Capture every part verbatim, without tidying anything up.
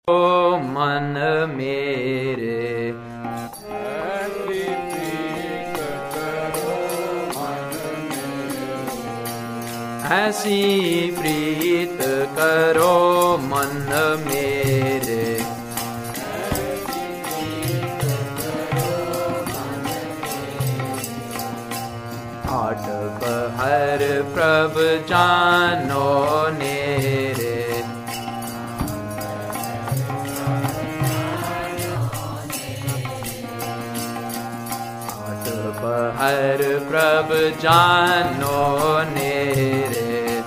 ओ मन मेरे ऐसी प्रीत करो मन मेरे, आठ पहर प्रभ जानो नेरे, पहर प्रभ जानो नेरे,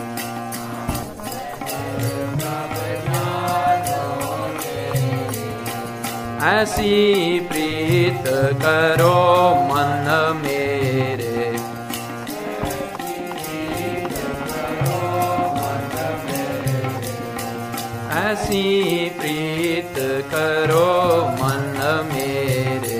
ऐसी प्रीत करो मन मेरे, ऐसी प्रीत करो मन मेरे,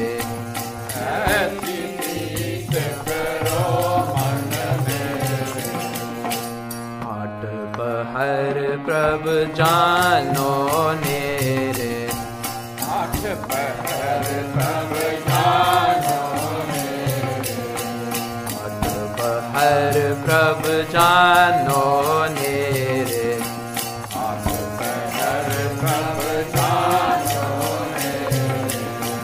हर प्रभ जानो नेरे, आठ पहर प्रभ जानो नेरे, आठ पहर प्रभ जानो नेरे, आठ पहर प्रभ जानो नेरे,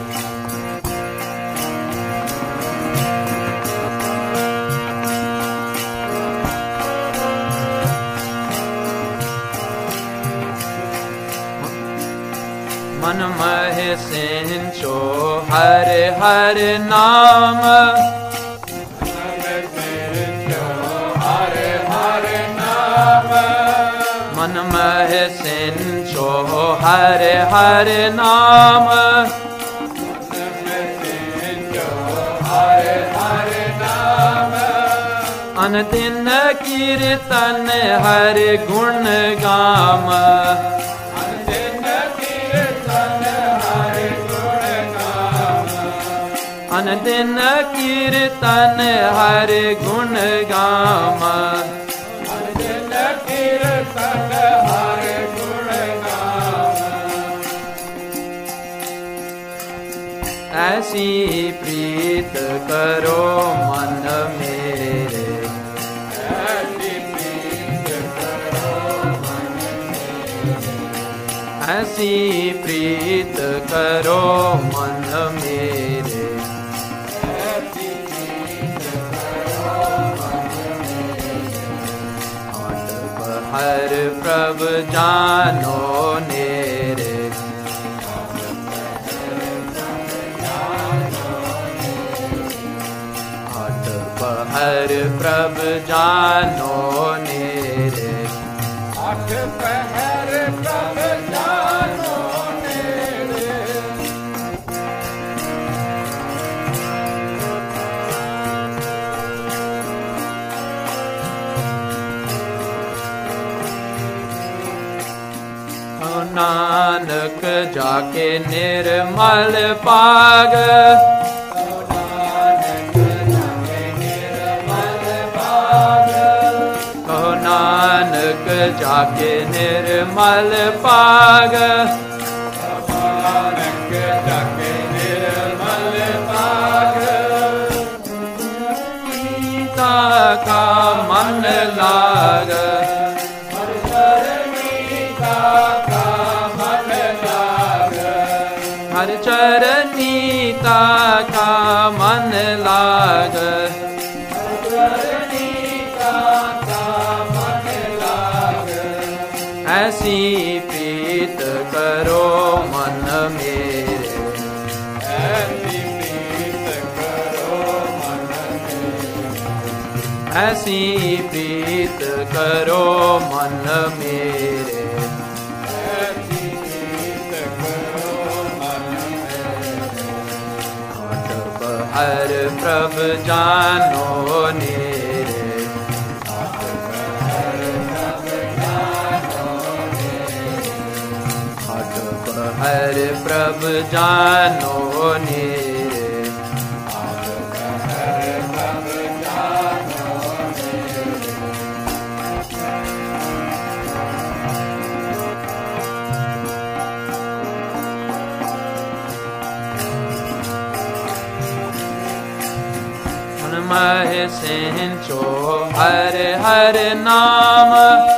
मन मह सिंचो हरे हरे नाम, हरे हरे नाम, मन मह सिंचो हरे हरे नाम, हरे हरे नाम, अनदिन कीर्तन हरि गुण गाम, अनदिन कीर्तन हरि गुण गाम, अनदिन कीर्तन हरि गुण गाम, ऐसी प्रीत करो मन मेरे, ऐसी प्रीत करो मन मेरे, ऐसी प्रीत करो मन मेरे, हर प्रभ जानो नेरे, आठ पहर प्रभ जानो नेरे, आठ पहर प्रभ जानो नेरे, नानक जाके निर्मल पाग, नानक जाके निर्मल पाग, कहो नानक जाके निर्मल पाग, नानक जाके निर्मल पाग, गीता का मन लाग, हर चरणीता का मन लाग, ऐसी प्रीत करो मन मेरे, ऐसी प्रीत करो मन मेरे, ऐसी प्रीत करो मन मेरे, ऐसी प्रीत करो मन मेरे, आठ पहर प्रभ जानो नेरे, आठ पहर प्रभ जानो नेरे, मह सिंचो हर हर नाम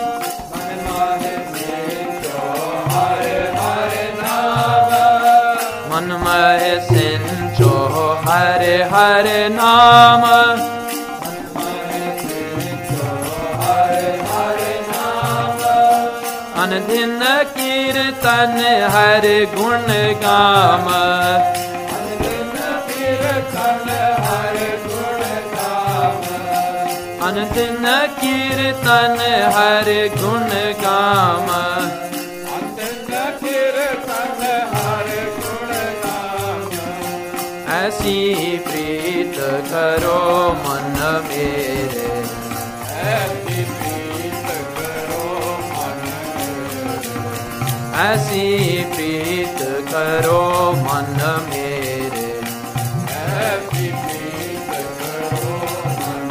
मन मह सिंचो हर हर नाम अनदिन कीर्तन हर गुण गाम अनदिन कीर्तन हर गुण गाम ऐसी प्रीत करो मन मेरे ऐसी प्रीत करो मन ऐसी प्रीत करो मन मेरे ऐसी प्रीत करो मन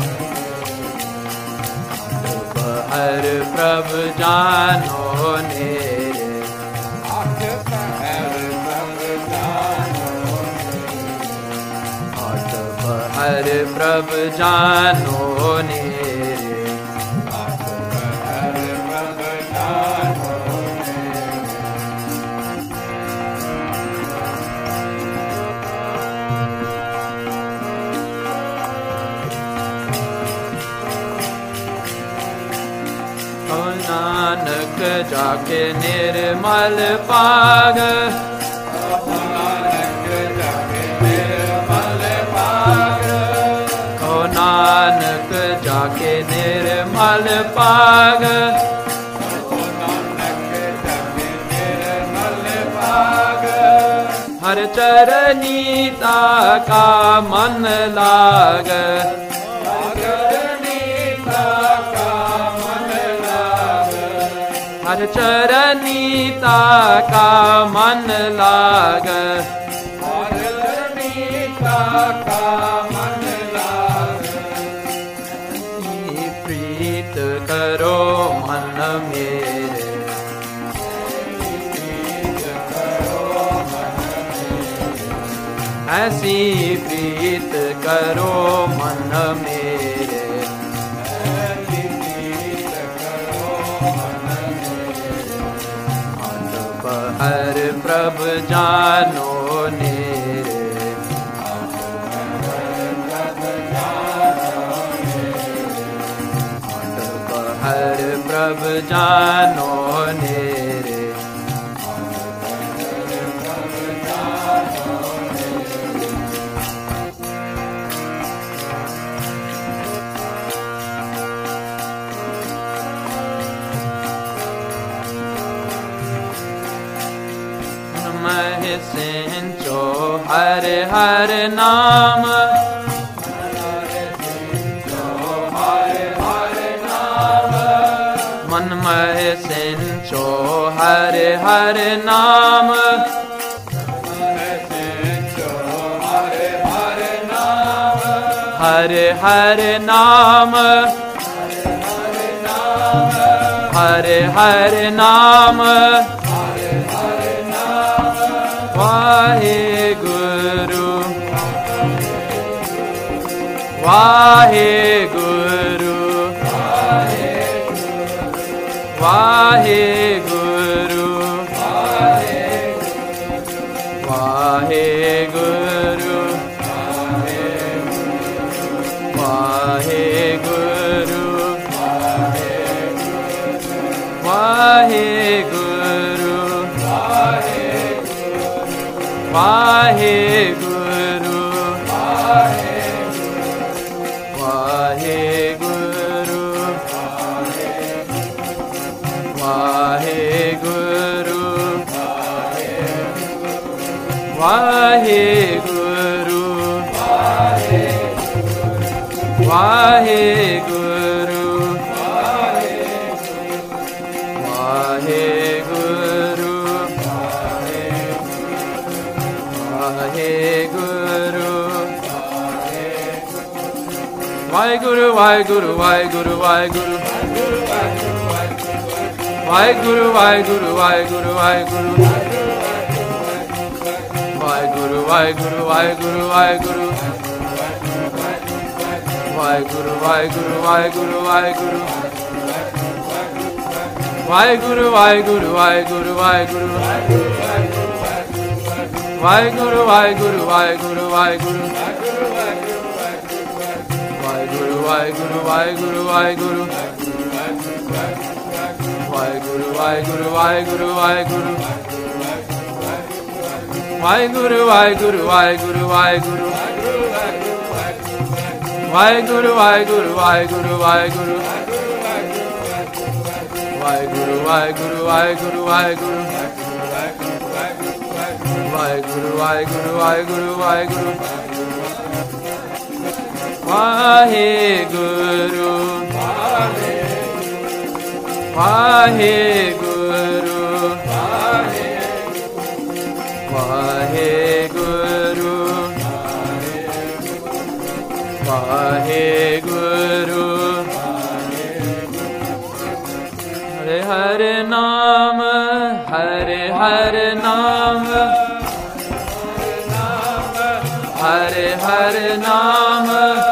हर प्रभु जानो नेरे हर प्रभु जानो नेरे हर प्रभु जानो ओ नानक जाके निर्मल पाग नानक जाके निर्मल पाग हर चरणीता का मन लाग हर चरणीता का मन लाग करो मन मेरे ऐसी प्रीत करो मन मेरे हर प्रभु जानो नेरे हर प्रभु जानो नेरे मह सिंचो हर हर नाम मन मह सिंचो हर हर नाम हर हर नाम हर हर नाम Wahe Guru Wahe Guru Wahe Guru Wahe Guru Wahe Guru Wahe Guru Wahe Guru Wahe Guru Wahe Guru Wahe Guru Wahe Guru Wahe Guru Wahe Guru Waheguru Waheguru Waheguru Waheguru Waheguru Waheguru Waheguru Waheguru Waheguru Waheguru Waheguru Waheguru Waheguru, Waheguru, Waheguru, Waheguru. Waheguru, Waheguru, Waheguru, Waheguru. Waheguru, Waheguru, Waheguru, Waheguru. Waheguru, Waheguru, Waheguru, Waheguru. Waheguru, Waheguru, Waheguru, Waheguru. Waheguru, Waheguru, Waheguru, Waheguru. Waheguru, Waheguru, Waheguru, Waheguru. Waheguru, Waheguru, Waheguru, Waheguru. Waheguru, Waheguru, Waheguru, Waheguru. Waheguru, Waheguru, Waheguru, Waheguru. Hare Hare Naam, Hare Hare Naam, Hare Hare Naam,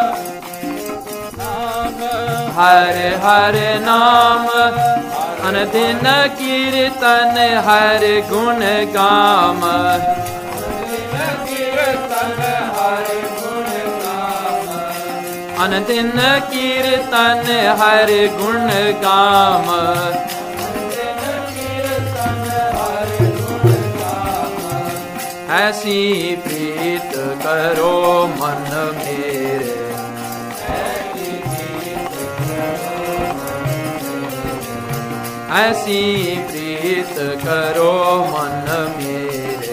Hare Hare Naam. Anadin Kirtan Hare Gun Gam, Anadin Kirtan Hare Gun Gam. ऐसी प्रीत करो मन मेरे, ऐसी प्रीत करो मन मेरे,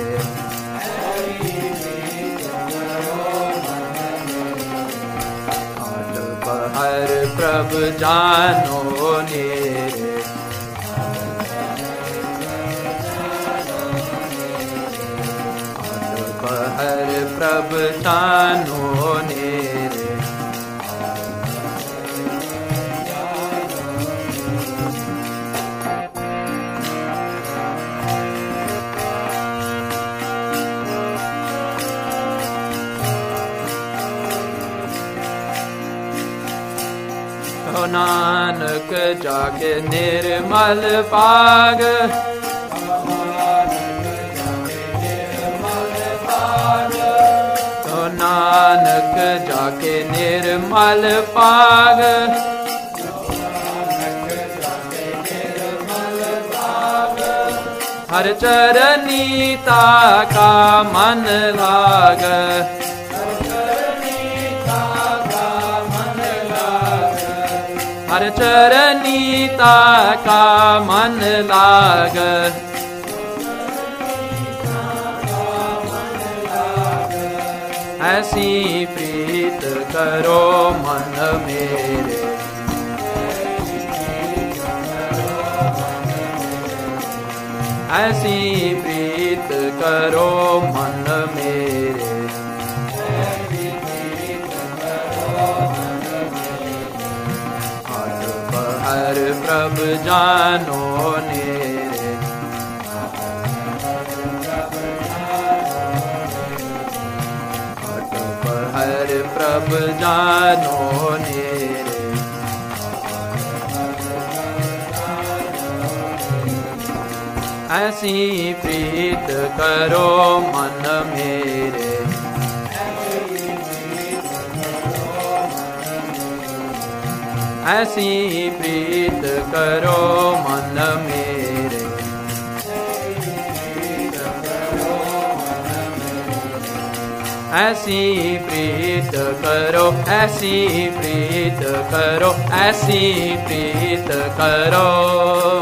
हाल बहर प्रभु जानो नेरे, हर प्रभ जानो नेरे। तो नानक जाके निर्मल पाग, नानक जाके निर्मल पाग, हर चरनीता का मन लाग, हर चरनीता का मन लाग, ऐसी प्रीत करो मन मेरे, ऐसी प्रीत करो मन मेरे, हाथ पहर प्रभ जानो नेरे, हर प्रभ जानो नेरे, ऐसी प्रीत करो मन मेरे, ऐसी प्रीत करो मन मेरे, ऐसी प्रीत करो, ऐसी प्रीत करो, ऐसी प्रीत करो।